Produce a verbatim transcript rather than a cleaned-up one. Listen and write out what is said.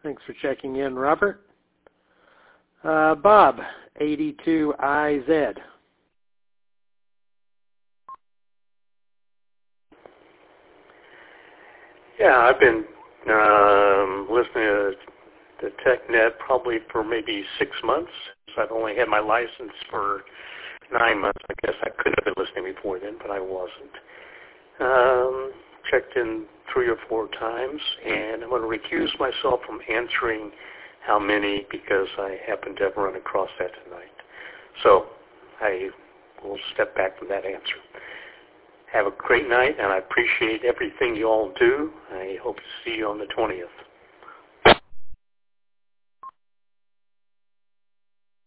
Thanks for checking in, Robert. Uh, Bob, eighty-two I Z. Yeah, I've been um, listening to, to TechNet probably for maybe six months. So I've only had my license for nine months. I guess I could have been listening before then, but I wasn't. Um, checked in three or four times, and I'm going to recuse myself from answering how many because I happened to have run across that tonight. So I will step back from that answer. Have a great night, and I appreciate everything you all do. I hope to see you on the twentieth.